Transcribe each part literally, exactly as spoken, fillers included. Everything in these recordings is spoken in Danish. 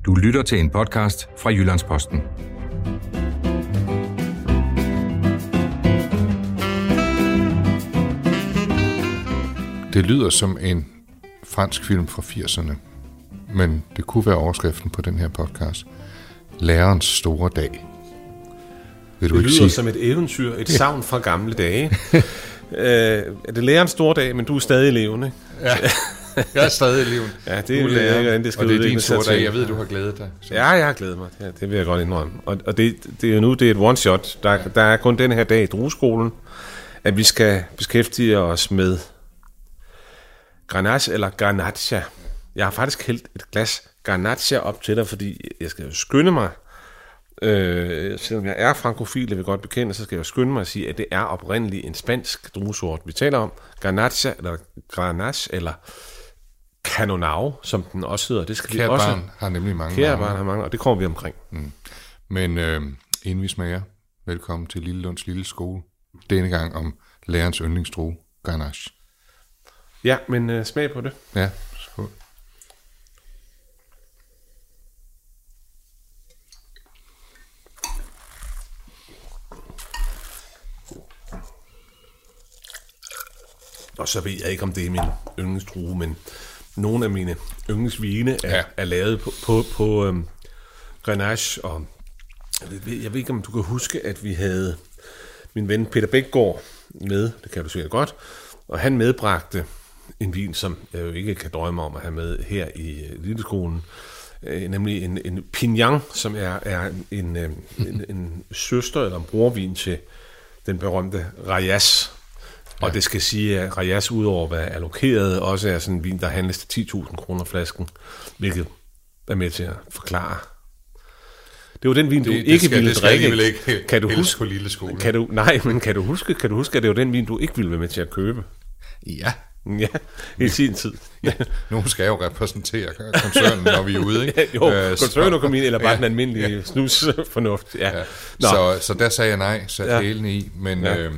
Du lytter til en podcast fra Jyllands-Posten. Det lyder som en fransk film fra firserne, men det kunne være overskriften på den her podcast. Lærerens store dag. Vil du det ikke lyder sige? som et eventyr, et savn fra gamle dage. øh, det er lærerens store dag, men du er stadig levende. Ja, jeg er stadig eleven. Ja, det er lærer, hvordan det skal og det er din udvikle sig store dag. til. Jeg ved, du har glædet dig. Så. Ja, jeg har glædet mig. Ja, det vil jeg godt indrømme. Og, og det, det er jo nu, det er et one-shot. Der, der er kun den her dag i drueskolen, at vi skal beskæftige os med Grenache eller Garnacha. Jeg har faktisk hældt et glas Garnacha op til dig, fordi jeg skal jo skynde mig. Øh, selvom jeg er frankofil, jeg vil godt bekende, så skal jeg jo skynde mig at sige, at det er oprindeligt en spansk druesort, vi taler om. Garnacha eller Grenache eller Canonau, som den også hedder. Det skal Kære vi også. barn har nemlig mange. Kære barn har mange, og det kommer vi omkring. Mm. Men øh, inden vi smager, velkommen til Lille Lunds Lille Skole. Denne gang om lærerens yndlingsdrue, Grenache. Ja, men øh, smag på det. Ja, skål. Og så ved jeg ikke, om det er min yndlingsdrue, men nogle af mine yndlingsvine er, Ja. er lavet på, på, på øhm, Grenache. Og jeg ved, jeg ved ikke, om du kan huske, at vi havde min ven Peter Bækgaard med, det kan du sikkert godt, og han medbragte en vin, som jeg jo ikke kan drømme om at have med her i uh, Lilleskolen, uh, nemlig en, en Pignan, som er, er en, uh, en, en søster eller en brorvin til den berømte Rayas. Ja. Og det skal sige, at Rayas udover at være allokeret, også er sådan en vin, der handles til ti tusind kroner flasken, hvilket er med til at forklare. Det var den vin, du Det- det ikke skal- ville det skal drikke. alligevel ikke kan du hældes huske, på Lille Skole. kan du, nej, men kan du huske, kan du huske, at det var den vin, du ikke ville være med til at købe? Ja. Ja, i sin tid. Ja, nogen skal jo repræsentere koncernen, når vi er ude, ikke? jo, Øh, koncernøkonomien, eller bare ja, den almindelige ja. snusfornuft. Ja. Ja. Nå. Så, så der sagde jeg nej, satte Ja. ja. hælene i, men, Ja. ja. øh,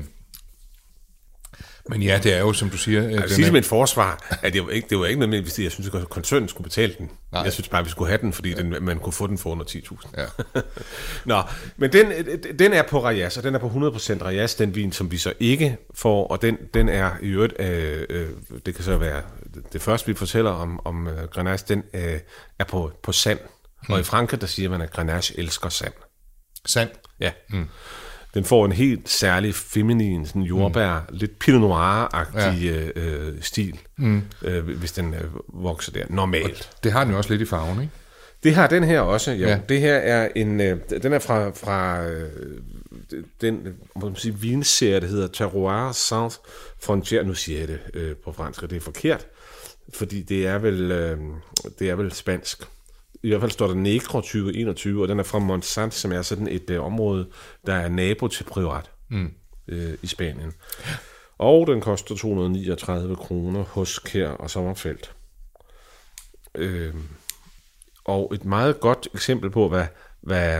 men ja, det er jo, som du siger... Jeg vil den sige er- som et forsvar, at det var ikke, det var ikke nødvendigvis, jeg synes, at koncernen skulle betale den. Nej. Jeg synes bare, vi skulle have den, fordi den, man kunne få den for under ti tusind. Ja. Nå, men den, den er på Rayas, og den er på hundrede procent Rayas, den vin, som vi så ikke får, og den, den er i øvrigt, øh, øh, det kan så være det første, vi fortæller om, om øh, Grenache, den øh, er på, på sand. Hmm. Og i Frankrig, der siger man, at Grenache elsker sand. Sand. Ja. Mm. Den får en helt særlig feminin, sådan jordbær, mm. lidt Pinot Noir-agtig ja. øh, stil, mm. øh, hvis den øh, vokser der normalt. Det har den jo også lidt i farven, ikke? Det har den her også, jo. Ja. Det her er en, øh, den er fra, fra øh, den må man sige, vinserie, der hedder Terroir Sans Frontières. Nu siger jeg det øh, på fransk, og det er forkert, fordi det er vel, øh, det er vel spansk. I hvert fald står der Negro tyve enogtyve, og den er fra Montsant, som er sådan et øh, område, der er nabo til Priorat mm. øh, i Spanien. Og den koster to hundrede niogtredive kroner hos Kjær og Sommerfelt. Øh, og et meget godt eksempel på, hvad, hvad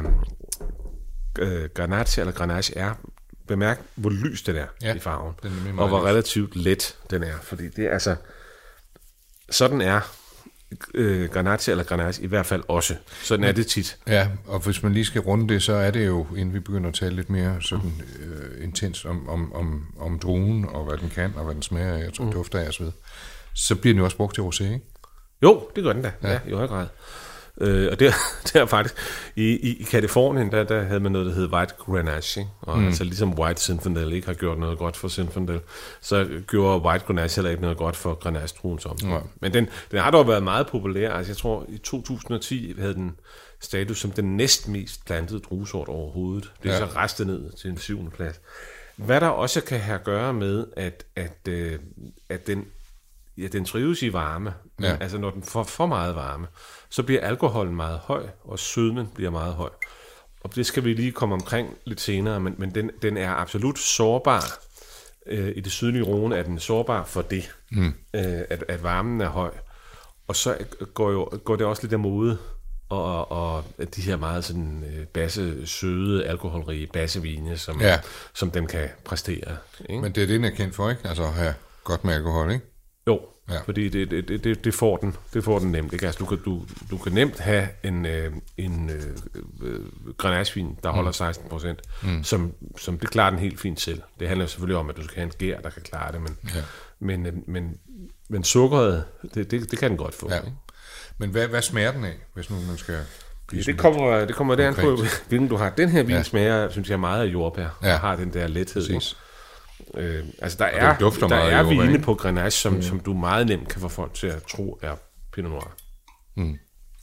øh, Grenache eller Grenache er. Bemærk, hvor lys den er Ja, i farven, den er nemlig og meget hvor lys. relativt let den er. Fordi det er altså, sådan er øh, Grenache eller Grenache i hvert fald også. Sådan er det tit. Ja, og hvis man lige skal runde det, så er det jo, inden vi begynder at tale lidt mere sådan øh, intens om, om, om, om druen, og hvad den kan, og hvad den smager af, og mm. dufter af osv., så bliver den jo også brugt til rosé, ikke? Jo, det gør den da, ja, Ja. ja i høj grad. Øh, og det, det er faktisk, i, i, i Kalifornien, der, der havde man noget, der hed White Grenache, ikke? Og mm. altså ligesom White Zinfandel ikke har gjort noget godt for Zinfandel, så gjorde White Grenache heller ikke noget godt for Grenache-druen som. Ja. Men den, den har dog været meget populær. Altså jeg tror, i to tusind og ti havde den status som den næstmest plantede druesort overhovedet. Det er Ja. så restet ned til en syvende plads. Hvad der også kan have at gøre med, at, at, øh, at den Ja, den trives i varme. Men Ja. altså, når den får for meget varme, så bliver alkoholen meget høj, og sødmen bliver meget høj. Og det skal vi lige komme omkring lidt senere, men, men den, den er absolut sårbar. Øh, I det sydlige Rhone er den sårbar for det, mm. øh, at, at varmen er høj. Og så går, jo, går det også lidt af mode, og, og de her meget sådan øh, basse, søde, alkoholrige bassevine, som, Ja. som den kan præstere. Ikke? Men det er det, den er kendt for, ikke? Altså at have godt med alkohol, ikke? Jo, Ja. Fordi det, det, det, det, får den, det får den nemt. Ikke? Altså, du, kan, du, du kan nemt have en, øh, en øh, øh, grenagevin, der holder seksten procent, mm. som, som det klarer den helt fint selv. Det handler selvfølgelig om, at du skal have en gær, der kan klare det, men, ja. men, øh, men, men sukkeret, det, det, det kan den godt få. Ja. Ikke? Men hvad, hvad smager den af, hvis nu man skal... Ja, det kommer, det kommer derhen på, hvilken du har. Den her vin ja. smager, synes jeg, meget af jordbær, ja. og har den der lethed. Øh, altså der er, der er vine på Grenache, som, mm. som du meget nemt kan få folk til at tro er Pinot Noir. Mm.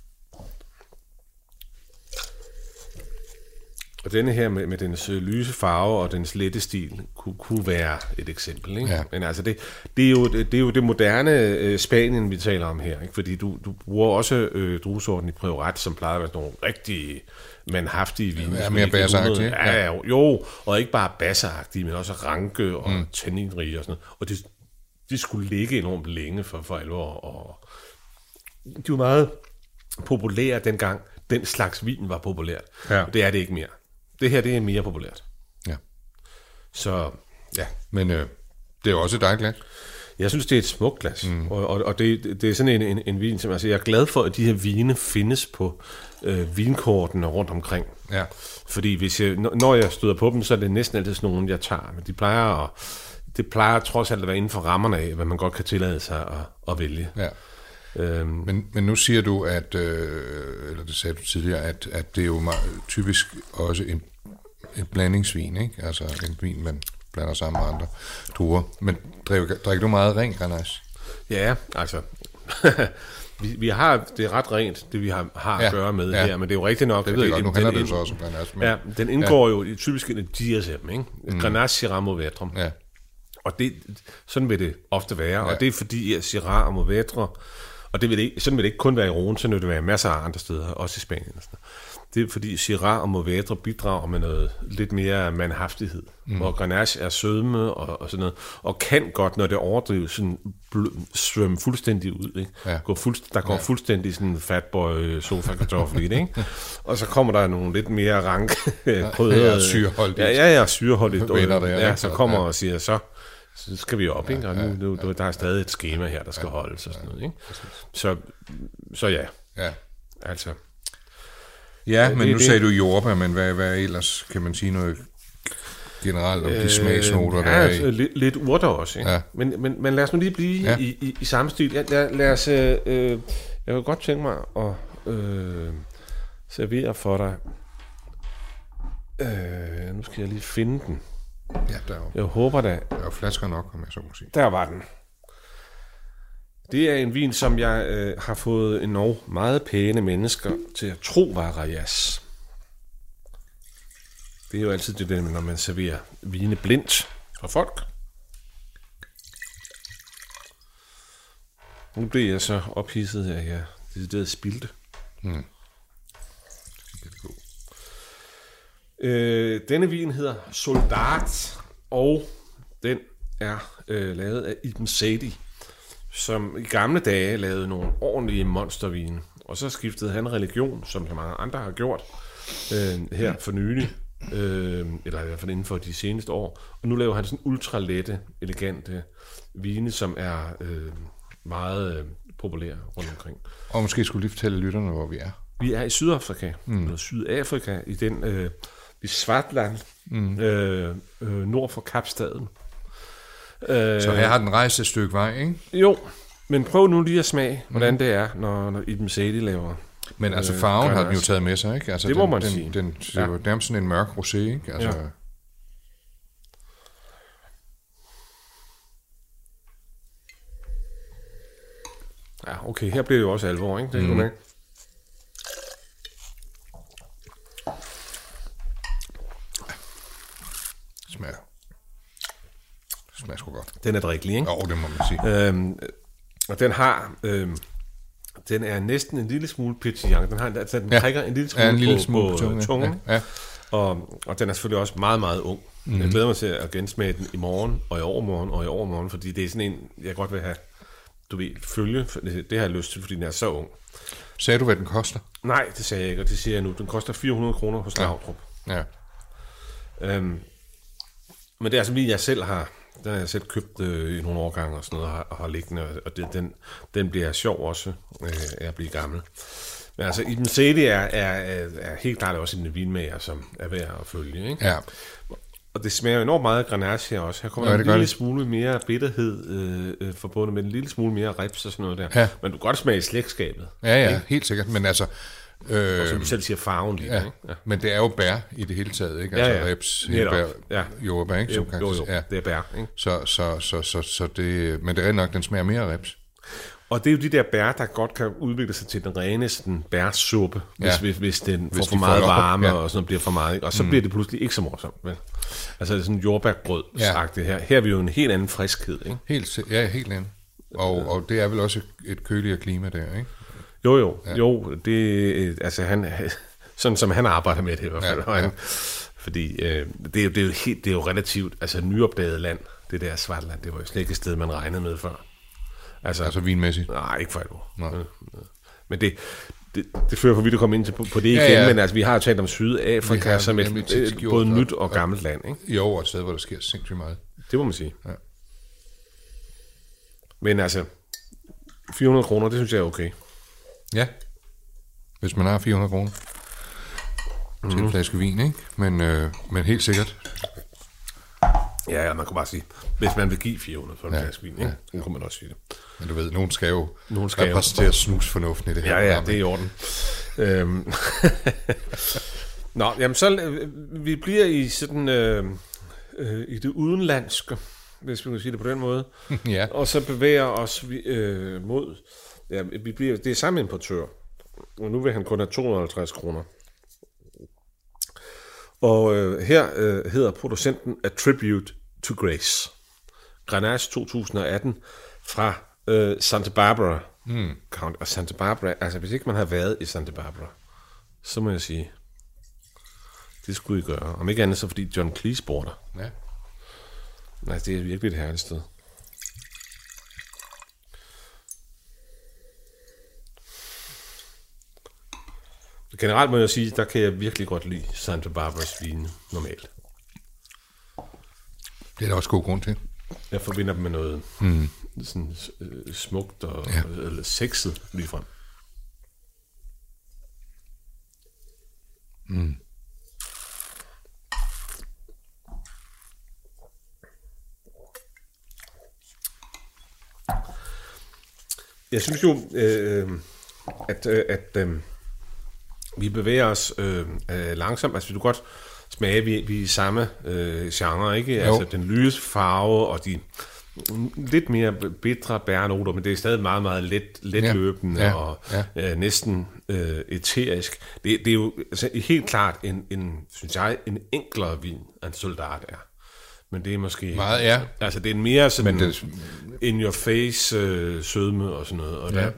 Og denne her med, med dens lyse farve og dens lette stil kunne, kunne være et eksempel. Ikke? Ja. Men altså det, det, er jo, det er jo det moderne øh, Spanien, vi taler om her. Ikke? Fordi du, du bruger også øh, druesorten i Priorat, som plejer at være nogle rigtig manhaftige vine. Ja, mere bærsagtige. Ja, ja, jo, jo, og ikke bare bassagtige, men også ranke og mm. tanninrige og sådan noget. Og det, de skulle ligge enormt længe for, for alvor. Og de var meget populære dengang. Den slags vin var populært. Ja. Og det er det ikke mere. Det her, det er mere populært. Ja. Så, ja. Men øh, det er jo også et dejligt glas. Jeg synes, det er et smukt glas. Mm. Og, og, og det, det er sådan en, en, en vin, som altså, jeg er glad for, at de her vine findes på øh, vinkortene rundt omkring. Ja. Fordi hvis jeg, når jeg støder på dem, så er det næsten altid sådan nogle, jeg tager. Men de plejer at, det plejer trods alt at være inden for rammerne af, hvad man godt kan tillade sig at, at vælge. Ja. Øhm. Men, men nu siger du, at, øh, eller det sagde du tidligere, at, at det er jo meget, typisk også en, en blandingsvin, ikke? Altså en vin, man blander sammen med andre druer. Men drikker, drikker du meget ren Grenache? Ja, altså... vi, vi har, det er ret rent, det vi har, har ja, at gøre med ja. her, men det er jo rigtigt nok... Det ved jeg godt, nu handler det jo så også om Grenache. Men, ja, den indgår ja. jo i, typisk i et G S M, ikke? Mm. Grenache, Syrah, Mourvèdre. Ja. Og det, sådan vil det ofte være, ja. og det er fordi, at Syrah og Mourvèdre, og det vil det, sådan vil det ikke kun være i Rhône, så vil det være masser af andre steder, også i Spanien. Og sådan. Det er fordi Syrah og Mourvèdre bidrager med noget lidt mere manhaftighed, mm. hvor Grenache er sødme og, og sådan noget, og kan godt, når det overdrives, sådan bl- svømme fuldstændig ud. Ikke? Ja. Går fuldst- der går ja. fuldstændig sådan en fatboy sofa kartoffel i det, ikke? Og så kommer der nogle lidt mere rank krydder. Ja, syreholdigt. Ja, ja, ja, syreholdigt. Der, ja, så kommer ja. og siger, så så skal vi op, ikke? Og nu, nu ja, ja, der er stadig et skema her, der skal ja, holdes og sådan noget, ikke? Så, så ja. Ja. Altså. Ja, men det, nu det, sagde du jordbær, men hvad, hvad ellers kan man sige noget generelt om de øh, smagsnoter, der ja, er i? Altså, lidt, lidt urter også, ikke? Ja. Men, men, men lad os nu lige blive ja. i, i, i samme stil. Ja, lad, lad os, øh, jeg vil godt tænke mig at øh, servere for dig. Øh, nu skal jeg lige finde den. Ja, der er jo, jeg håber da. Der er jo flasker nok, om jeg så må sige. Der var den. Det er en vin, som jeg øh, har fået enormt meget pæne mennesker til at tro var Rayas. Det er jo altid det, når man serverer vine blindt for folk. Nu bliver jeg så ophidset, at jeg decideret spildte. Hmm. Øh, denne vin hedder Soldat, og den er øh, lavet af Ibn Sadi, som i gamle dage lavede nogle ordentlige monstervine. Og så skiftede han religion, som så mange andre har gjort øh, her for nylig, øh, eller i hvert fald inden for de seneste år. Og nu laver han sådan ultralette, elegante vine, som er øh, meget øh, populære rundt omkring. Og måske skulle lige fortælle lytterne, hvor vi er. Vi er i Sydafrika, mm. eller Sydafrika, i den øh, i Swartland, mm. øh, øh, nord for Kapstaden. Øh, Så her har den rejst et stykke vej, ikke? Jo, men prøv nu lige at smage, hvordan mm. det er, når, når Ibn Sadi laver. Men altså farven øh, har den jo taget med sig, ikke? Altså, det den, må man den, sige. Den, det er jo nærmest sådan en mørk rosé, ikke? Altså, ja. Ja, okay, her bliver det jo også alvor, ikke? Det er mm. med. Smager. Det smager sgu godt. Den er drikkelig, ikke? Jo, det må man sige. Øhm, og den har... Øhm, den er næsten en lille smule pétillant. Den, har, altså, den ja. trækker en lille smule, ja, en lille smule på, på tungen. tungen. Ja. Ja. Og, og den er selvfølgelig også meget, meget ung. Mm. Jeg glæder mig til at gensmage den i morgen, og i overmorgen, og i overmorgen, fordi det er sådan en, jeg godt vil have, du ved, følge. Det har jeg lyst til, fordi den er så ung. Sagde du, hvad den koster? Nej, det sagde jeg ikke, og det siger jeg nu. Den koster fire hundrede kroner hos Laudrup. Ja. ja. Øhm, men det er altså, jeg selv har Den har jeg selv købt øh, i nogle årgange og sådan noget, og har, og har liggende, og det, den, den bliver sjov også øh, af at blive gammel. Men altså, Ibn Sedi er, er, er helt klart også en vinmager, som er værd at følge, ikke? Ja. Og det smager enormt meget granage her også. Her kommer ja, en lille det. smule mere bitterhed øh, øh, forbundet med en lille smule mere rips og sådan noget der. Ja. Men du kan godt smage i slægtskabet. Ja, ja, ikke? Helt sikkert. Men altså... Øh, og som du selv siger, farven lige. Ja, ikke? Ja. Men det er jo bær i det hele taget, ikke? Altså ja, ja. Rips, bær, ja. jordbær, ikke? Som jo, jo, jo. Ja. Det er bær, ikke? Så, så, så, så, så det... Men det er nok, den smager mere rips. Og det er jo de der bær, der godt kan udvikle sig til den reneste bærsuppe, hvis, ja. hvis, hvis den hvis får for meget varme, ja. og sådan noget bliver for meget. Ikke? Og så mm. bliver det pludselig ikke så morsomt. Vel? Altså det er sådan jordbærbrød sagt ja. det her. Her er vi jo en helt anden friskhed. Ikke? Helt, ja, helt anden. Og, og det er vel også et køligere klima der, ikke? Jo, jo. Ja. Jo, det altså han... Sådan som han arbejder med det i hvert fald. Ja, ja. Han, fordi øh, det, er, det, er jo helt, det er jo relativt... Altså nyopdaget land, det der Swartland, det var jo slet ikke et sted, man regnede med før. Altså, altså vinmæssigt? Nej, ikke for et år. Nej. Men det, det, det fører for vidt at komme ind til, på, på det igen, ja, ja. Men altså, vi har jo talt om Sydafrika som et, et både nyt og gammelt land. Ikke? Jo, og et sted, hvor der sker sindssygt meget. Det må man sige. Ja. Men altså, fire hundrede kroner, det synes jeg er okay. Ja, hvis man har fire hundrede kroner mm-hmm. til en flaske vin, ikke? Men, øh, men helt sikkert. Ja, ja, man kan bare sige, hvis man vil give fire hundrede for en ja, flaske vin, ikke? Ja. Så kan man også sige det. Men du ved, nogen skal jo nogen skal repræsentere snusfornuften i det her. Ja, ja, det er i orden. øhm. Nå, jamen så, øh, vi bliver i sådan, øh, øh, i det udenlandske, hvis vi kan sige det på den måde. Ja. Og så bevæger os vi, øh, mod, ja, vi bliver, det er samme importør, og nu vil han kun have to hundrede og halvtreds kroner. Og øh, her øh, hedder producenten A Tribute to Grace. Grenache to tusind og atten fra øh, Santa Barbara mm. County. Og Santa Barbara, altså hvis ikke man har været i Santa Barbara, så må jeg sige, det skulle I gøre. Om ikke andet så fordi John Cleese bor der. Ja. Altså det er virkelig et herligt sted. Generelt må jeg sige, der kan jeg virkelig godt lide Santa Barbaras vine normalt. Det er der også god grund til. Jeg forbinder dem med noget mm. sådan, øh, smukt og ja. eller sexet ligefrem. Mm. Jeg synes jo, øh, at, øh, at øh, vi bevæger os øh, øh, langsomt. Altså, vi kan godt smage, vi, vi er i samme øh, genre, ikke? Jo. Altså, den lyse farve og de lidt mere bitre bærnoter, men det er stadig meget, meget let, let ja. løbende ja. og ja. Øh, næsten øh, eterisk. Det, det er jo altså, helt klart en, en, synes jeg, en enklere vin, en Soldat er. Men det er måske... Meget, ja. Altså, det er en mere sådan det... in your face øh, sødme og sådan noget. Og ja. der,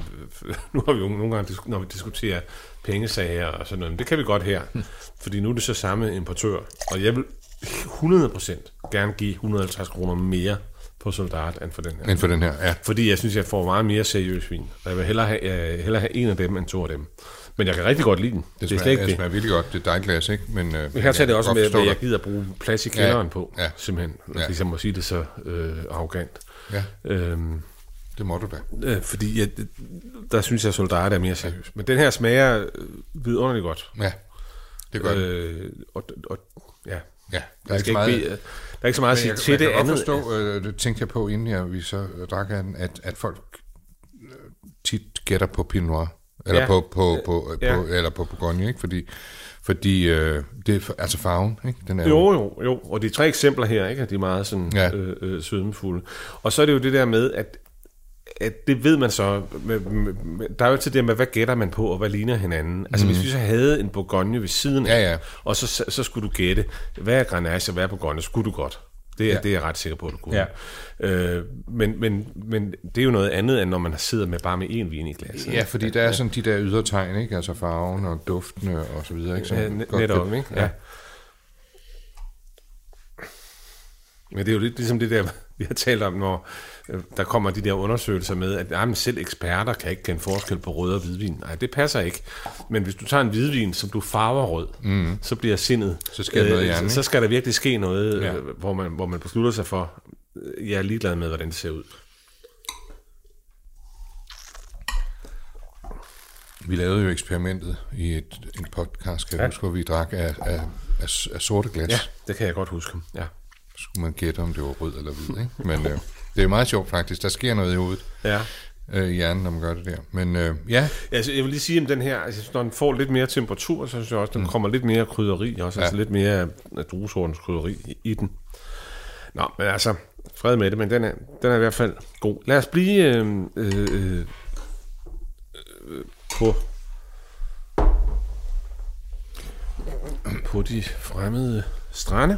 nu har vi jo nogle gange, når vi diskuterer pengesager og sådan noget, men det kan vi godt her. Hmm. Fordi nu er det så samme importør. Og jeg vil hundrede procent gerne give et hundrede og halvtreds kroner mere på Soldat end for den her. End for den her, ja. Fordi jeg synes, jeg får meget mere seriøs vin. Og jeg vil hellere have, jeg hellere have en af dem end to af dem. Men jeg kan rigtig godt lide den. Det, det smager, det smager virkelig godt. Det er dejglas, ikke? Men, øh, her tager det også med, at jeg gider bruge plads i kælderen ja, på. Ja, simpelthen. Ja. Hvis jeg må sige det så øh, arrogant. Ja, øhm, det må du da. Øh, fordi jeg, der synes jeg, at Soldat er mere seriøs. Men den her smager øh, vidunderligt godt. Ja, det gør øh, og, og, ja. Ja, der er, ikke så meget, ikke, der er ikke så meget at sige jeg, til jeg det andet. Jeg kan forstå, øh, det tænkte jeg på, inden jeg, vi så drak af den, at, at folk tit gætter på Pinot Noir. Eller, ja. på, på, på, ja. på, eller på Bourgogne, ikke? Fordi, fordi øh, det er altså farven, ikke? Den er jo, jo, jo. Og de tre eksempler her, ikke? De er meget sådan ja. øh, øh, sødmefulde. Og så er det jo det der med, at, at det ved man så, med, med, med, der er jo til det med, hvad gætter man på, og hvad ligner hinanden. Altså, mm. hvis vi så havde en Bourgogne ved siden af, ja, ja. og så, så skulle du gætte, hvad er Grenache, og hvad er Bourgogne, så skulle du godt. Det er, ja. det er jeg ret sikker på, at du kunne. Ja. Øh, men, men, men det er jo noget andet, end når man sidder med bare med én vin i glasset. Ja, fordi der er sådan de der ydre tegn, ikke? Altså farven og duftene og så videre, ikke? Så ja, netop, ikke? Ja. Ja. Men det er jo lidt ligesom det der, vi har talt om, når der kommer de der undersøgelser med, at jamen, selv eksperter kan ikke kende forskel på rød og hvidvin. Nej, det passer ikke. Men hvis du tager en hvidvin, som du farver rød, mm. så bliver sindet... Så skal, øh, noget hjernen, så skal der virkelig ske noget, ja. øh, hvor, man, hvor man beslutter sig for, jeg er ligeglad med, hvordan det ser ud. Vi lavede jo eksperimentet i et, en podcast, kan jeg ja. huske, hvor vi drak af, af, af, af sorte glas. Ja, det kan jeg godt huske. Ja. Så skulle man gætte, om det var rød eller hvid, ikke? Men øh, det er meget sjovt faktisk. Der sker noget i hovedet. Ja. Øh, i hjernen, når man gør det der. Men øh, ja. Altså, jeg vil lige sige om den her, altså, når den får lidt mere temperatur, så synes jeg også, den mm. kommer lidt mere krydderi også. Ja. Altså lidt mere af druesortens krydderi i, i den. Nå, men altså, fred med det, men den er, den er i hvert fald god. Lad os blive øh, øh, øh, på på de fremmede strande.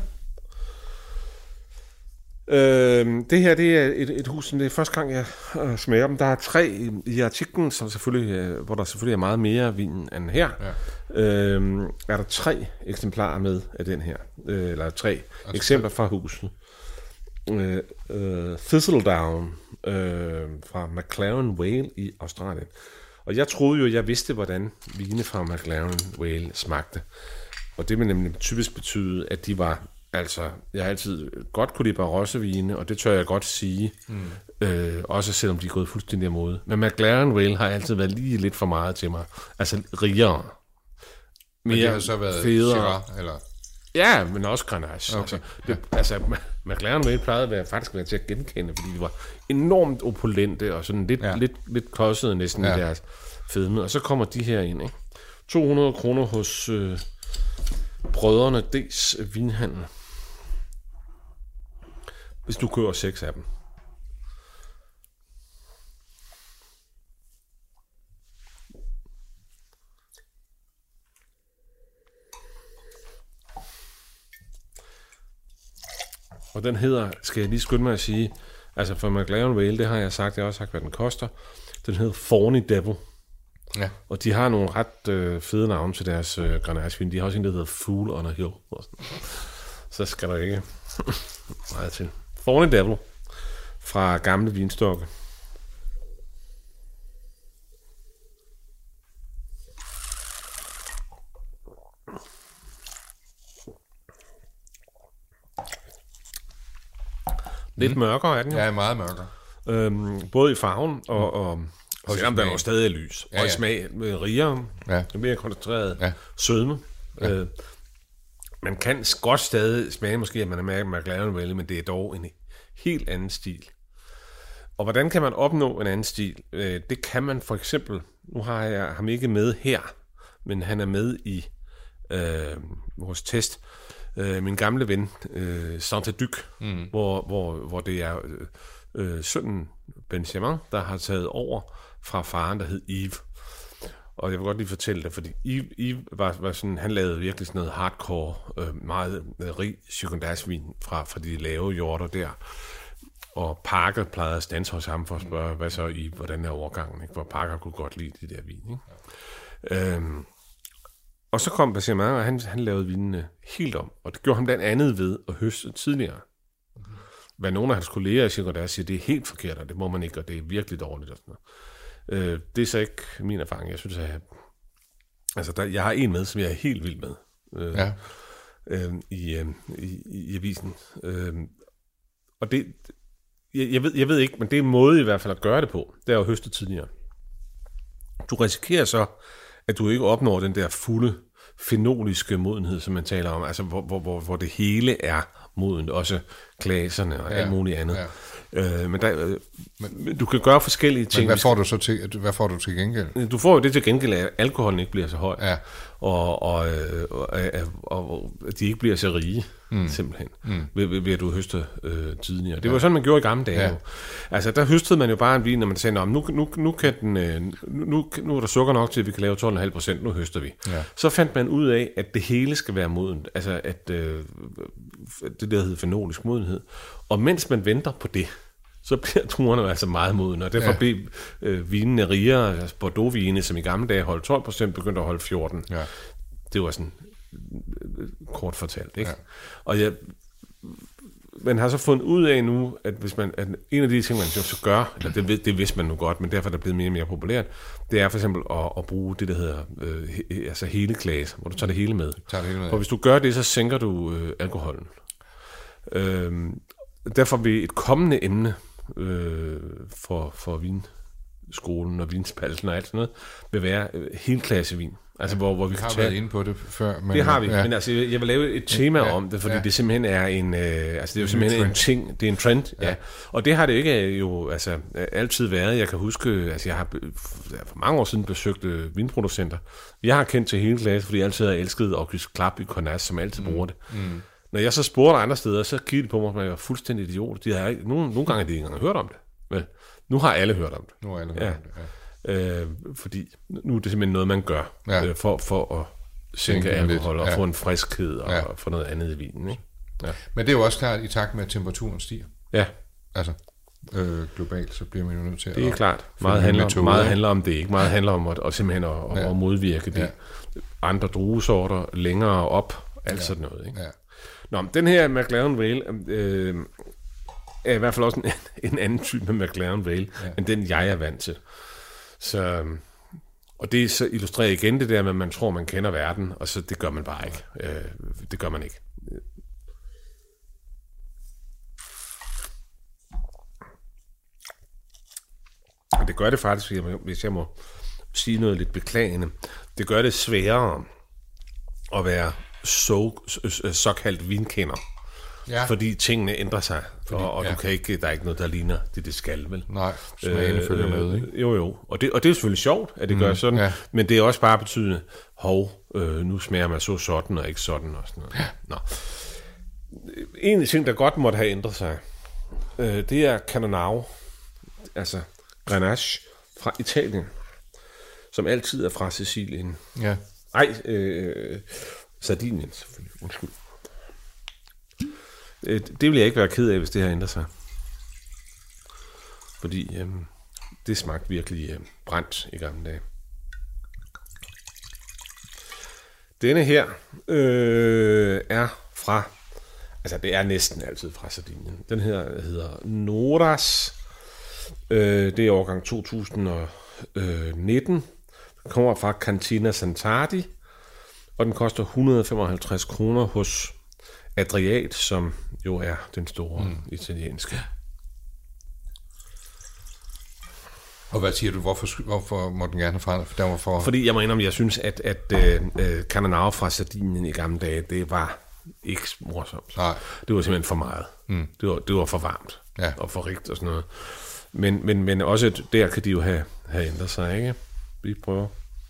Øh, det her, det er et, et hus, det er første gang, jeg øh, smager dem. Der er tre i, i artiklen, som selvfølgelig, øh, hvor der selvfølgelig er meget mere vin end her. Ja. Øh, er der tre eksemplarer med af den her, øh, eller tre altså, eksempler fra huset. Øh, øh, Thistledown øh, fra McLaren Vale i Australien. Og jeg troede jo, jeg vidste, hvordan vine fra McLaren Vale smagte. Og det vil nemlig typisk betyde, at de var, altså, jeg har altid godt kunne lide Barossa-vine, og det tør jeg godt sige, mm. øh, også selvom de er gået fuldstændig imod. Men McLaren Vale har altid været lige lidt for meget til mig. Altså rigere. Men det har så været federe. Syrah, eller? Ja, men også Grenache. Okay. Altså, det, ja. altså, McLaren Vale plejede at være, faktisk at være til at genkende, fordi de var enormt opulente, og sådan lidt, ja. lidt, lidt klodsede næsten ja. i deres fedme. Og så kommer de her ind, ikke? to hundrede kroner hos øh, Brødrene D's vinhandel. Hvis du køber seks af dem. Og den hedder, skal jeg lige skynde mig at sige, altså for McLaren Vale, det har jeg sagt, jeg har også sagt, hvad den koster. Den hedder Thorny Devil. Ja. Og de har nogle ret øh, fede navne til deres øh, Grenache-vin. De har også en, der hedder Fool on a Hill. Så skal der ikke meget til. Thorny Devil fra gamle vinstokke. Lidt mm. mørkere er den jo. Ja, meget mørkere. Øhm, både i farven og, og, og selvom der er stadig er lys. Ja, ja. Og i smag med rigere, ja. mere koncentreret ja. sødme. Ja. Øh, man kan godt stadig smage måske, at man er med McLaren Vale, men det er dog en helt anden stil. Og hvordan kan man opnå en anden stil? Øh, det kan man for eksempel, nu har jeg ham ikke med her, men han er med i øh, vores test, Øh, min gamle ven, øh, Saint-Duc, mm. hvor, hvor, hvor det er øh, sønnen Benjamin, der har taget over fra faren, der hed Yves. Og jeg vil godt lige fortælle dig, fordi Yves, Yves var, var sådan, han lavede virkelig sådan noget hardcore, øh, meget øh, rig Chardonnay-vin fra, fra de lave hjorter der. Og Parker plejede at stands hos ham for at spørge, hvad så Yves, hvordan er overgangen, ikke? Hvor Parker kunne godt lide de der vin, ikke? Ja. Øhm, Og så kom Benjamin, og han, han lavede vinene helt om. Og det gjorde ham blandt andet ved at høste tidligere. Mm-hmm. Hvad nogle af hans kolleger siger, der siger, det er helt forkert, og det må man ikke, og det er virkelig dårligt. Og sådan noget. Øh, det er så ikke min erfaring. Jeg synes, at jeg, altså, der, jeg har en med, som jeg er helt vild med øh, ja. øh, i, øh, i, i avisen. Øh, og det, jeg, jeg, ved, jeg ved ikke, men det er en måde i hvert fald at gøre det på. Det er at høste tidligere. Du risikerer så, at du ikke opnår den der fulde fenoliske modenhed, som man taler om, altså hvor, hvor, hvor, hvor det hele er modent, også klaserne og ja, alt muligt andet. Ja. Øh, men, der, øh, men du kan gøre forskellige ting. Men hvad får du så til, hvad får du til gengæld? Du får jo det til gengæld, at alkoholen ikke bliver så høj, ja. og, og, og, og, og de ikke bliver så rige, mm. simpelthen, mm. ved, ved, ved at du høster øh, tidligere. Det ja. var sådan, man gjorde i gamle dage. Ja. Altså, der høstede man jo bare en vin, når man sagde, nu, nu, nu, kan den, øh, nu, nu er der sukker nok til, at vi kan lave tolv komma fem procent, nu høster vi. Ja. Så fandt man ud af, at det hele skal være modent, altså at øh, det der hedder fenolisk modenhed. Og mens man venter på det, så bliver druerne altså meget modne, og derfor ja. blev øh, vinene rigere, altså Bordeaux-vine, som i gamle dage holdt tolv procent, begyndte at holde fjorten. Ja. Det var sådan øh, kort fortalt, ikke? Ja. Og jeg, man har så fundet ud af nu, at hvis man, at en af de ting, man så gør, eller det, det vidste man nu godt, men derfor er det blevet mere og mere populært, det er for eksempel at, at bruge det, der hedder øh, he, altså hele glas, hvor du tager det hele med. Tager det hele med. Og hvis du gør det, så sænker du øh, alkoholen. Øhm, derfor vil et kommende emne øh, for, for vinskolen og vinspalsen og alt sådan noget, vil være øh, helklassevin. Altså, hvor, hvor vi, vi har kan tage... været inde på det før. Men, det har vi, ja. men altså, jeg vil lave et tema ja, om det, fordi ja. det simpelthen er en, øh, altså, det er jo simpelthen en, en ting, det er en trend, ja. ja. Og det har det ikke jo altså, altid været. Jeg kan huske, altså, jeg har for mange år siden besøgt øh, vinproducenter. Jeg har kendt til hele klasse, fordi jeg altid har elsket Auguste Clap i Cornas, som altid mm. bruger det. Mm. Når jeg så spurgte andre steder, så kiggede de på mig, at jeg var fuldstændig idiot. De har ikke, nogle, nogle gange har de ikke engang hørt om det. Vel, nu har alle hørt om det. Nu har alle hørt ja. om det, ja. Øh, fordi nu er det simpelthen noget, man gør ja. øh, for, for at sænke alkohol og ja. få en friskhed og ja. få noget andet i vinen. Ikke? Ja. Men det er jo også klart i takt med, at temperaturen stiger. Ja. Altså, øh, globalt, så bliver man jo nødt til det at... Det er klart. Meget handler, om, meget handler om det, ikke? Meget handler om at, at simpelthen at, ja. at modvirke de ja. andre druesorter længere op, alt ja. sådan noget. Ikke? Ja. Nå, den her McLaren Vale øh, er i hvert fald også en, en anden type med McLaren Vale, ja. end den jeg er vant til. Så, og det så illustrerer igen det der med, at man tror, man kender verden, og så det gør man bare ikke. Øh, det gør man ikke. Og det gør det faktisk, hvis jeg må sige noget lidt beklagende, det gør det sværere at være så, såkaldt vinkender. Ja. Fordi tingene ændrer sig, fordi, og, og ja. du kan ikke, der er ikke noget, der ligner det, det skal, vel? Nej, smagen øh, følger med, ikke? Jo, jo, og det, og det er selvfølgelig sjovt, at det mm, gør sådan, ja. men det er også bare betydende, hov, øh, nu smager man så sådan, og ikke sådan, og sådan noget. Ja. Nå. En ting, der godt måtte have ændret sig, øh, det er Cannonau, altså Grenache fra Italien, som altid er fra Sicilien. Ja. Ej, øh, Sardinien, selvfølgelig, undskyld. Det vil jeg ikke være ked af, hvis det her ændrer sig. Fordi øh, det smagte virkelig øh, brændt i gamle dage. Denne her øh, er fra, altså det er næsten altid fra Sardinien. Den her hedder Noras. Øh, det er årgang to tusind nitten. Den kommer fra Cantina Santardi. Og den koster et hundrede og femoghalvtreds kroner hos Adriat, som jo er den store mm. italienske. Og hvad siger du, hvorfor, hvorfor må den gerne have forandret? Der for... Fordi jeg må indrømme, jeg synes, at, at uh, Cannonau fra Sardinien i gamle dage, det var ikke morsomt. Nej. Det var simpelthen for meget. Mm. Det, var, det var for varmt ja. og for rigt og sådan noget. Men, men, men også der kan de jo have, have ændret sig, ikke? Vi prøver.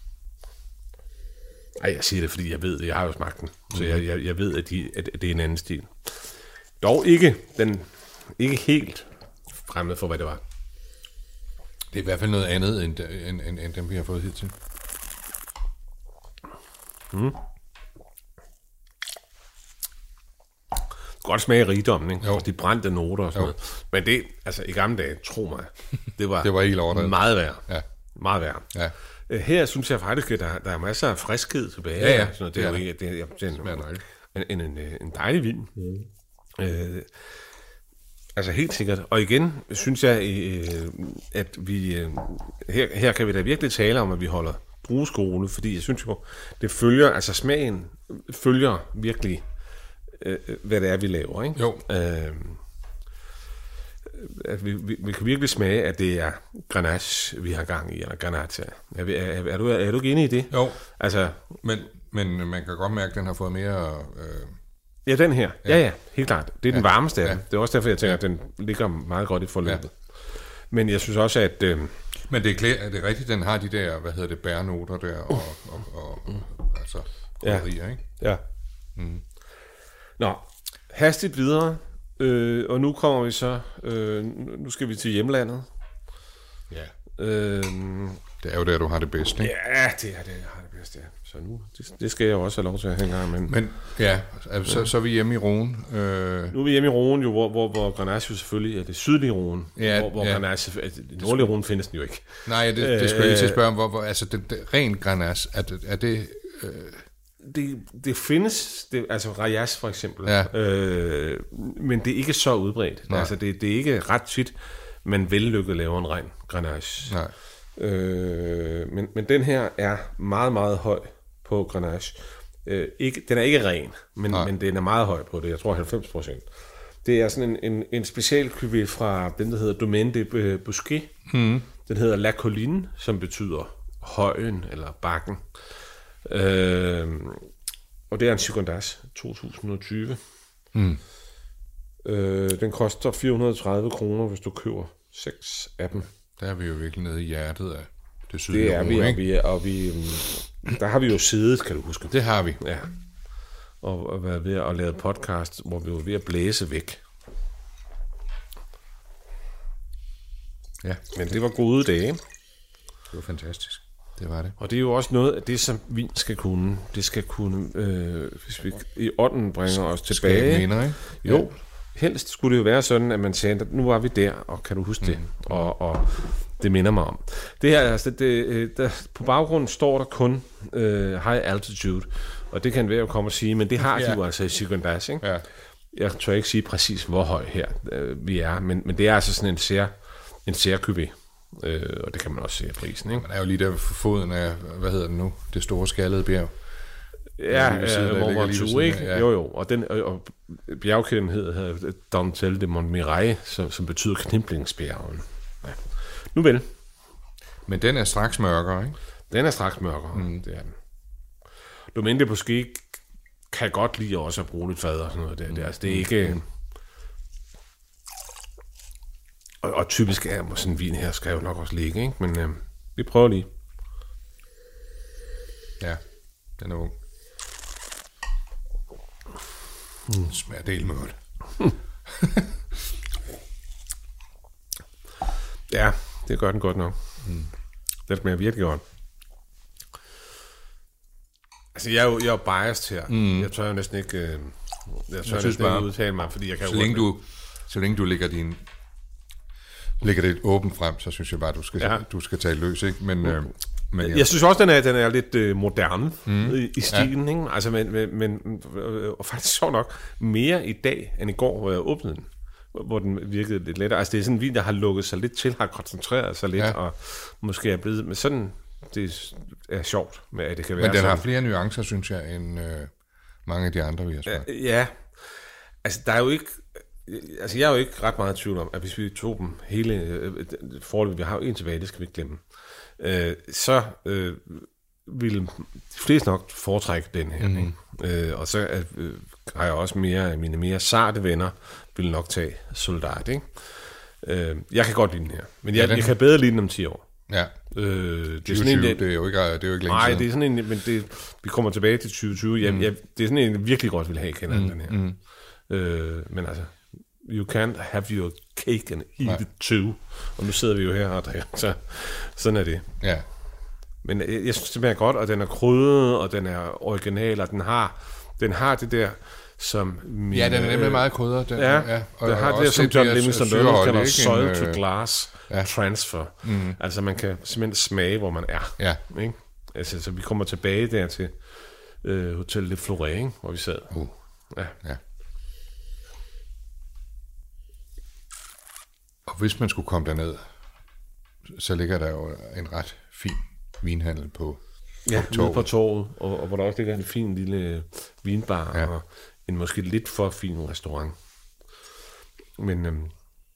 Ej, jeg siger det, fordi jeg ved det. Jeg har jo smagt den. Så jeg, jeg, jeg ved, at, de, at det er en anden stil. Dog ikke, den, ikke helt fremmed for, hvad det var. Det er i hvert fald noget andet, end, end, end, end dem, vi har fået hidtil. Mm. Godt smage rigdommen, ikke? Jo. De brændte noter og sådan jo. noget. Men det, altså i gamle dage, tro mig, det var, det var helt overdrevet. Meget værre. Ja. Meget værre. Ja. Her synes jeg faktisk, at der, der er masser af friskhed tilbage. Ja, ja. Sådan, det er jo ikke, det er, det er en, en, en, en dejlig vin. Mm. Øh, altså helt sikkert. Og igen synes jeg, øh, at vi øh, her, her kan vi da virkelig tale om, at vi holder drueskole, fordi jeg synes jo, det følger, altså smagen følger virkelig, øh, hvad det er, vi laver, ikke? Jo. Øh, at vi, vi, vi kan virkelig smage, at det er Grenache, vi har gang i, eller Grenache. Er, er, er, du, er du ikke enig i det? Jo, altså, men, men man kan godt mærke, at den har fået mere... Øh... Ja, den her. Ja, ja, ja helt klart. Det er ja. den varmeste af ja. Det er også derfor, jeg tænker, at den ligger meget godt i forløbet. Ja. Men jeg synes også, at... Øh... Men det er, klæ- er det rigtigt, den har de der, hvad hedder det, bærnoter der, og, og, og, og altså, krydderier, ja. ikke? Ja. Mm. Nå, hastigt videre. Øh, og nu kommer vi så, øh, nu skal vi til hjemlandet. Ja. Øh, det er jo der, du har det bedst, ikke? Ja, det er det, jeg har det bedst, ja. Så nu, det, det skal jeg også have lov til at hænge men... Men ja, altså, så, så er vi hjemme i Rhône. Øh... Nu er vi hjemme i Rhône, jo, hvor, hvor, hvor Grenache jo selvfølgelig er det sydlige Rhône. Ja, hvor hvor ja. Grenache, det nordlige Rhône findes den jo ikke. Nej, det, det skulle jeg lige til at spørge om, hvor, hvor altså, det, det, ren Grenache, er det... Er det øh... Det, det findes, det, altså Rayas for eksempel, ja. øh, men det er ikke så udbredt. Altså det, det er ikke ret tit, man vellykket laver en ren Grenache. Nej. Øh, men, men den her er meget, meget høj på Grenache. Øh, ikke, den er ikke ren, men, men den er meget høj på det. Jeg tror halvfems procent. Det er sådan en, en, en special cuvée fra den, der hedder Domaine de Bosquet. Mm. Den hedder La Colline, som betyder højen eller bakken. Øh, og det er en Gigondas to tusind og tyve. Mm. Øh, den koster fire hundrede og tredive kroner, hvis du køber seks af dem. Der er vi jo virkelig nede i hjertet af det sydlige. Det er vi, og vi, og vi der har vi jo siddet, kan du huske. Det har vi. Ja. Og, og været ved at lave podcast, hvor vi var ved at blæse væk. Ja. Men det var gode dage. Det var fantastisk. Det var det. Og det er jo også noget af det, som vin skal kunne. Det skal kunne, øh, hvis vi i ånden bringer os tilbage. Mener, ikke? Jo, ja. Helst skulle det jo være sådan, at man sagde, at nu var vi der, og kan du huske mm. det? Og, og det minder mig om. Det her, altså, det, der, på baggrunden står der kun øh, high altitude, og det kan være at komme og sige, men det har ja. de jo altså i Gigondas, ikke? Ja. Jeg tør ikke sige præcis, hvor høj her øh, vi er, men, men det er altså sådan en sær, en sær cuvée. Øh, og det kan man også se af prisen, ikke? Man er jo lige der for foden af, hvad hedder det nu, det store skaldede bjerg. Ja, Mormont, ikke? Ja. Jo, jo. Og, den, og, og bjergkæden hedder, hedder Dentelle de Montmirail, som, som betyder kniblingsbjergen. Ja. Nu vel. Men den er straks mørkere, ikke? Den er straks mørkere, mm. det er den. Domaine de Bosquet kan godt lide også at bruge lidt fad og sådan noget der. Det, altså, det er ikke... Mm. Og, og typisk er sådan en vin her, skal jo nok også ligge, ikke? Men øh, vi prøver lige. Ja, den er ung. Mm. Smager del med godt. Ja, det gør den godt nok. Mm. Den smager virkelig godt. Altså, jeg er jo, jeg er jo biased her. Mm. Jeg tør jo næsten ikke, jeg tør jeg næsten bare, ikke udtale mig, fordi jeg kan så jo... Længe du, så længe du lægger din... Lægger det åbent frem, så synes jeg bare, du skal, ja. du skal tage løs, ikke? Men, mm. øh, men ja. Jeg synes også, den er, den er lidt øh, moderne mm. i, i stilen, ja. Ikke? Altså, men, men, men øh, og faktisk så nok mere i dag, end i går, hvor jeg åbnede den, hvor den virkede lidt lettere. Altså, det er sådan en vin, der har lukket sig lidt til, har koncentreret sig lidt, ja. Og måske er blevet... Men sådan, det er sjovt, med, at det kan være Men den sådan. har flere nuancer, synes jeg, end øh, mange af de andre, vi har smagt. Ja, altså, der er jo ikke... Altså, jeg er jo ikke ret meget i tvivl om, at hvis vi tog dem hele øh, forløbet, vi har jo en tilbage, det skal vi ikke glemme, øh, så øh, ville de fleste nok foretrække den her. Mm. Ikke? Øh, og så øh, har jeg også mere, mine mere sarte venner, ville nok tage Soldat, ikke? Øh, jeg kan godt lide den her, men jeg, ja, den... jeg kan bedre lide den om ti år. Ja, øh, det, er sådan en, det, det er jo ikke, det er jo ikke længe nej, siden. det er sådan en, men det, vi kommer tilbage til tyve tyve, jeg, mm. jeg, det er sådan en, jeg virkelig godt vil have, kender mm. den her. Mm. Øh, men altså, you can't have your cake and eat it too. Og nu sidder vi jo her og drikker, så sådan er det. Ja. Men jeg, jeg synes, det er godt, og den er krydret, og den er original, og den har, den har det der, som... Min, ja, den er nemlig meget krydret. Den, ja, ja, og den har det der, som John Livingston kalder soil to glass ja. transfer. Mm. Altså, man kan simpelthen smage, hvor man er. Ja. Ikke? Altså, så vi kommer tilbage der til øh, Hotel de Floré, ikke? Hvor vi sad. Uh. Ja. Ja. Og hvis man skulle komme derned, så ligger der jo en ret fin vinhandel på, ja, på torvet. på torvet, og, og hvor der også ligger en fin lille vinbar, ja. Og en måske lidt for fin restaurant. Men, øhm,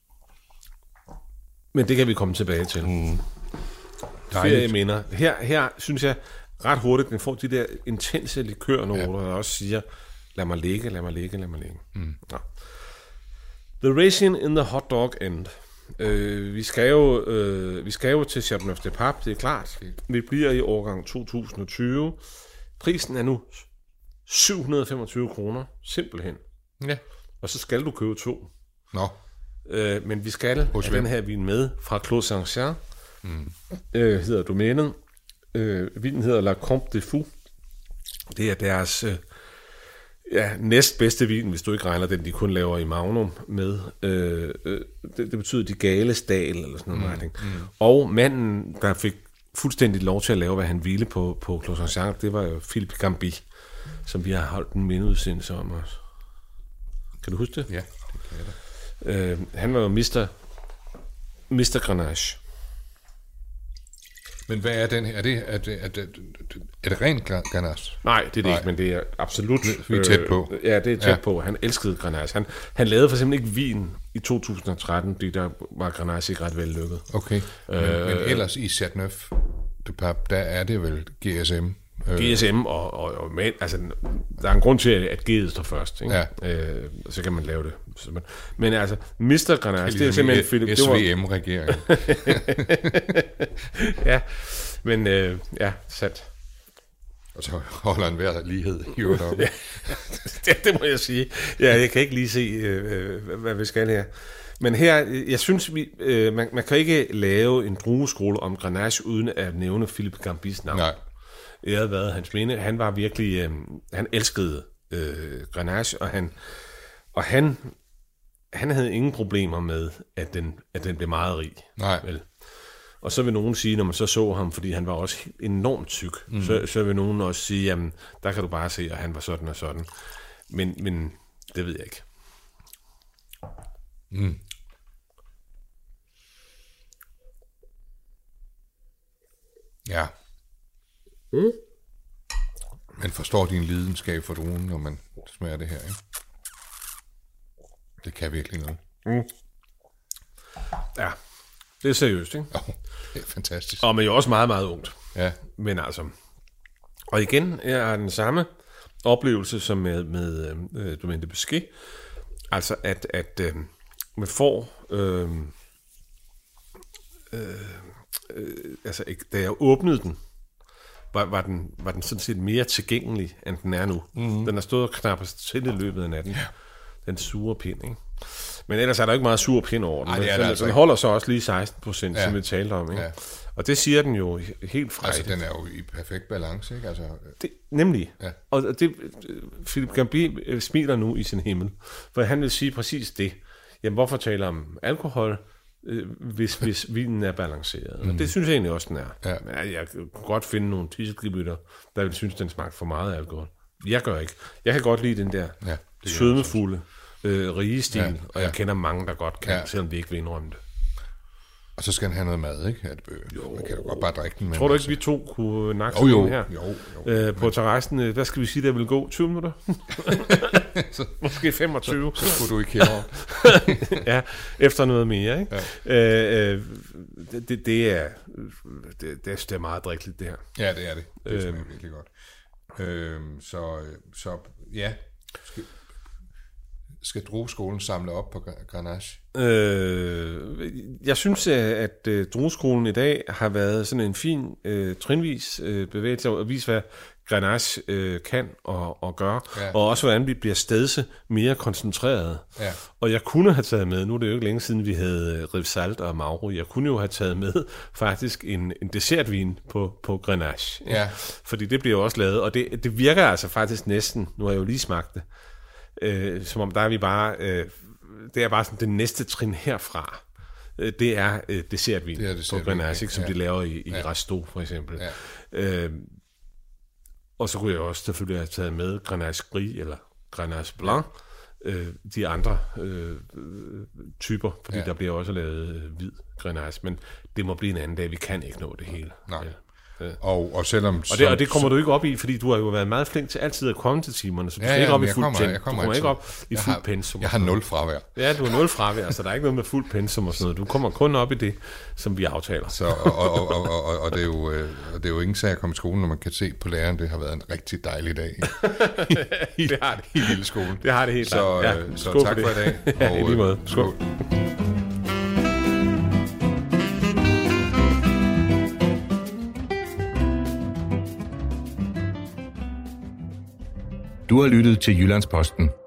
men det kan vi komme tilbage til. Mm. Ferieminder. Her, her synes jeg ret hurtigt, den får de der intense likørnoter, ja. Der også siger, lad mig ligge, lad mig ligge, lad mig ligge. Mm. Ja. The Raisin in the Hot Dog End. Øh, vi, skal jo, øh, vi skal jo til Chateauneuf de Pape, det er klart. Vi bliver i årgang to tusind og tyve. Prisen er nu syv hundrede og femogtyve kroner, simpelthen. Ja. Og så skal du købe to. Nå. Øh, men vi skal have den her vin med fra Clos Saint-Jean. Mm. Øh, hedder domænet. Øh, vinen hedder La Comte de Fou. Det er deres... Øh, Ja, næstbedste vin, hvis du ikke regner den, de kun laver i Magnum med. Øh, øh, det, det betyder de gale stal, eller sådan noget. Mm, mm. Og manden, der fik fuldstændig lov til at lave, hvad han ville på, på Clos Saint-Jean, det var jo Philippe Gambi, som vi har holdt en mindeudsendelse om os. Kan du huske det? Ja, det kan jeg da. Øh, han var jo mister mister Grenache. Men hvad er den her? Er det, er det, er det, Er det rent Grenache? Nej, det er det Nej. ikke, men det er absolut... Vi er tæt på. Øh, ja, det er tæt Ja. på. Han elskede Grenache. Han, han lavede for eksempel ikke vin i to tusind og tretten, fordi der var Grenache ikke ret vellykket. Okay, men, øh, men ellers i Chateauneuf du Pape, der er det vel G S M? Øh. G S M og, og, og men, altså, der er en grund til, at G'et står først. Ikke? Ja. Øh, så kan man lave det. Så man, men altså, mister Grenache, det er Ligesom simpelthen... Philip, S V M-regeringen. ja, men øh, ja, sandt. Og så holder en hver lighed i øvrigt op. ja, det, det må jeg sige. Ja, jeg kan ikke lige se, øh, hvad vi skal her. Men her, jeg synes, vi, øh, man, man kan ikke lave en drueskole om Grenache, uden at nævne Philip Gambis navn. Nej. Det havde været hans minde. Han var virkelig, øh, han elskede øh, Grenache, og han, og han, han havde ingen problemer med, at den, at den blev meget rig. Nej. Vel? Og så vil nogen sige, når man så så ham, fordi han var også enormt tyk, mm. så, så vil nogen også sige, jamen, der kan du bare se, at han var sådan og sådan. Men, men det ved jeg ikke. Mm. Ja. Mm. Man forstår din lidenskab for druen, når man smager det her, ikke? Det kan virkelig noget. Mm. Ja, det er seriøst, ikke? Oh, det er fantastisk. Og men jo også meget, meget ungt. Ja. Men altså, og igen er den samme oplevelse som med, med øh, Domaine de Besquet. Altså, at, at øh, man får... Øh, øh, øh, altså, da jeg åbnede den, var, var, den, var den sådan set mere tilgængelig, end den er nu. Mm-hmm. Den har stået og knappet til i løbet af natten. Ja. Den sure pind, ikke? Men ellers er der ikke meget sur pind over den. Ej, det er den, altså den holder så også lige seksten procent, ja. Som vi talte om. Ikke? Ja. Og det siger den jo helt frejdigt. Altså, den er jo i perfekt balance, ikke? Altså, det, nemlig. Ja. Og det, Philip Gambi smiler nu i sin himmel, for han vil sige præcis det. Jamen, hvorfor taler om alkohol, hvis, hvis vinen er balanceret? Mm. Og det synes jeg egentlig også, den er. Ja. Men jeg kan godt finde nogle tisseglibytter, der vil synes, den smagte for meget alkohol. Jeg gør ikke. Jeg kan godt lide den der ja, sødmefulde, øh, rige stil, ja, og jeg ja. kender mange, der godt kan, ja. selvom de ikke vil indrømme det. Og så skal han have noget mad, ikke? At, øh, jo, man kan jo godt bare drikke den. Tror du ikke, vi to kunne nakke oh, jo, her? Jo, jo. Øh, på terrassen, hvad skal vi sige, der vil gå? tyve minutter? så, Måske femogtyve. Så, så skulle du ikke herover. ja, efter noget mere, ikke? Ja. Øh, øh, det, det, er, det, det er meget drikkeligt, det her. Ja, det er det. Det øh, smager virkelig godt. Øh, så, så, ja... Skal, Skal drueskolen samle op på Grenache? Øh, jeg synes, at uh, drueskolen i dag har været sådan en fin uh, trinvis uh, bevægelse og vise, hvad Grenache uh, kan og, og gøre, ja. Og også hvordan vi bliver stedse mere koncentreret. Ja. Og jeg kunne have taget med, nu er det jo ikke længe siden, vi havde Rivsalt og Mauro, jeg kunne jo have taget med faktisk en, en dessertvin på, på Grenache. Ja. Fordi det bliver jo også lavet, og det, det virker altså faktisk næsten, nu har jeg jo lige smagt det, Øh, som om der er vi bare øh, det er bare sådan det næste trin herfra, øh, det er øh, dessertvin det er dessertvin, på Grenache, som ja. De laver i, i ja. Resto for eksempel. Ja. øh, og så kunne jeg også selvfølgelig have taget med Grenache Gris eller Grenache Blanc, øh, de andre øh, typer, fordi ja. Der bliver også lavet øh, hvid Grenache, men det må blive en anden dag, vi kan ikke nå det hele. Nej. Ja. Og, og, selvom, og, det, og det kommer du ikke op i, fordi du har jo været meget flink til altid at komme til timerne, så du ja, skal ja, ikke op i jeg fuld kommer, pensum. jeg kommer du kommer ikke op i jeg fuld har, pensum. Jeg har nul fravær. Ja, du har nul fravær, så der er ikke noget med fuld pensum og sådan noget. Du kommer kun op i det, som vi aftaler. Så, og, og, og, og, og, og, det er jo, og det er jo ingen sag at komme i skolen, når man kan se på læreren, det har været en rigtig dejlig dag i, i, det har det. i lille skolen. Det har det helt klart. Så, ja, så tak for, for i dag. Og, ja, i lige måde. Skål. skål. Du har lyttet til Jyllandsposten.